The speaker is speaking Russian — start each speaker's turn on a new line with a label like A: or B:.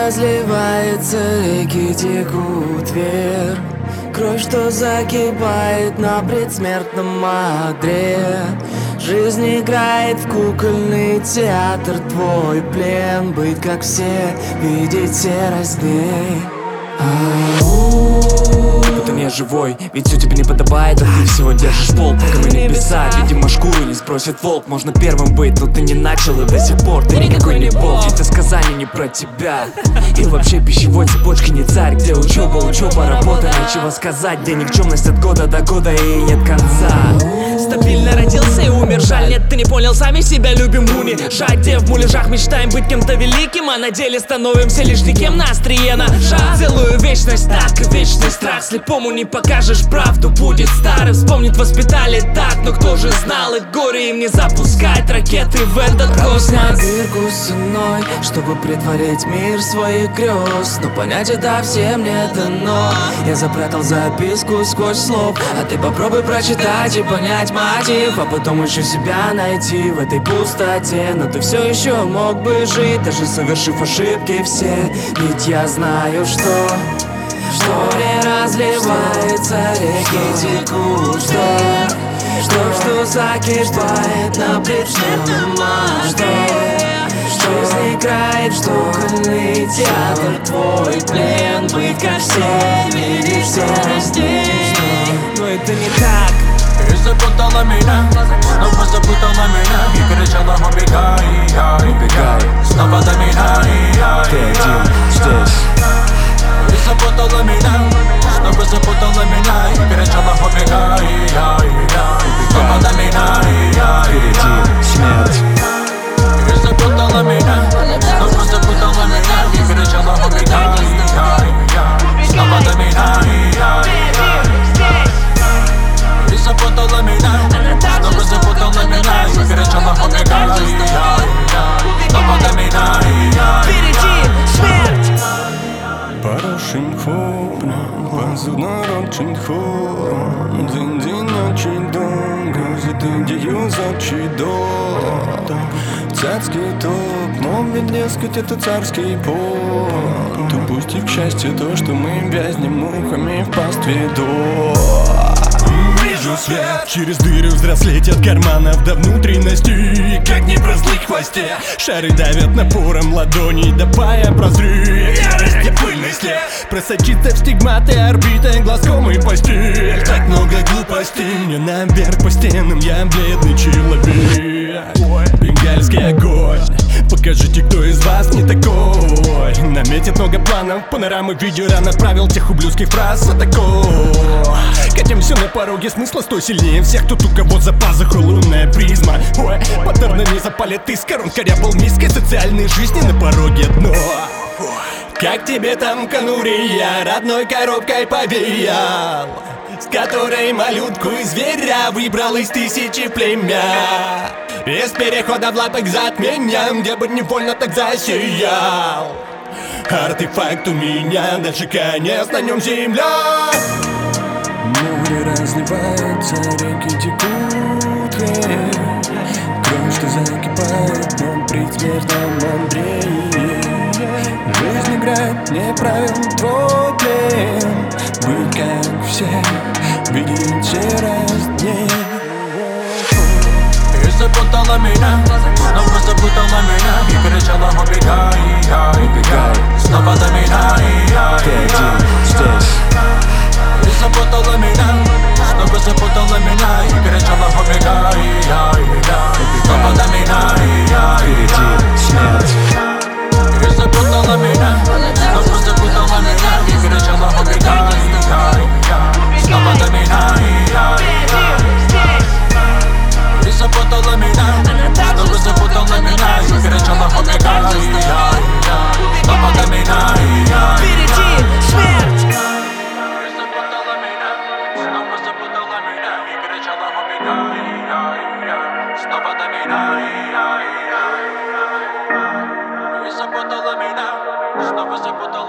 A: разливается, реки текут вверх. Кровь, что закипает на предсмертном одре. Жизнь играет в кукольный театр, твой плен. Быть как все, видеть серость дней.
B: Будто не живой, ведь все тебе не подобает, а ты всего держишь пол, пока мы не писать. Видимо, шкуру не спросит волк. Можно первым быть, но ты не начал, и до сих пор ты никакой не волк. Это сказание не про тебя. И вообще пищевой цепочки не царь. Где учеба, работа, нечего сказать. Где никчемность от года до года и нет конца.
C: Стабильно родился и умер, жаль, нет, ты не понял, сами себя любим унижать. Где в муляжах мечтаем быть кем-то великим, а на деле становимся лишь никем на острие ножа. Целую вечность, так и вечный страх. Слепому не покажешь правду, будет старый. Вспомнит, воспитали так, но кто же знал их горе, им не запускать ракеты в этот космос.
A: На дырку с ценой, чтобы притворить мир своих грез. Но понять это всем не дано. Я запрятал записку сквозь слов, а ты попробуй прочитать и понять мотив, а потом еще себя найти в этой пустоте. Но ты все еще мог бы жить, даже совершив ошибки все. Ведь я знаю, что море разливается, реки текут, что закипает на предсмертном одре. Жизнь играет в кукольный театр, твой плен. Быть как все, видеть серость дней.
C: Но это не так.
D: И запутала меня, снова запутала меня. И кричала: убегай, убегай, снова до меня.
B: Ты один здесь.
D: И запутала меня, снова запутала меня. И кричала: убегай, снова до меня.
B: Впереди смерть.
D: И запутала меня, снова запутала меня. И кричала: убегай, снова до меня. И запутала меня, снова запутала меня. И кричала: убегай, снова до меня.
C: Впереди смерть.
E: Хороший хопна, позуднорочий хор. День ночі довго, задаю зачі до. Царский топ, мог ведь дескать, это царский порт. Упустив к счастью то, что мы вязнем мухами в пастве до. Вижу свет через дыры взрослеть от карманов до внутренности. Как не про злых хвосте, шары давят напором ладоней, давая прозреть. Ярость и пыльный след просочится в стигматы орбиты, глазком и постель. Так много глупостей, мне наверх по стенам, я бледный человек. Бенгальский огонь, покажите, кто из вас не такой. Наметит много планов, панорамы, видеоран отправил тех ублюдских фраз за такой. Катимся на пороге смысла, стой сильнее всех. Тут у кого за пазухой лунная призма. Ой, паттерны не запалят искр, он корябал миской социальной жизни на пороге дно. Как тебе там конурия, родной коробкой повеял, с которой малютку и зверя выбрал из тысячи племя. Без перехода в лапы к затмениям, где бы невольно так засиял. Артефакт у меня, дальше конец, на нем земля. Море разливается, реки текут вверх. Кровь, что закипает на предсмертном одре. Жизнь играет не правил, твой плен. Быть как все, видеть серость дней.
D: И запутала меня, снова запутала меня. И кричала: убегай, убегай, снова до меня.
B: Ты один здесь.
D: И запутала меня, снова запутала меня. И кричала: убегай, снова до меня.
B: Впереди смерть.
D: И запутала меня, снова запутала меня. И кричала: убегай, снова до меня. И запутала меня, снова запутала меня. И кричала: убегай, снова до меня.
C: Впереди смерть.
D: И запутала меня, снова запутала меня. И кричала: убегай, снова до меня. И запутала меня, снова запутала.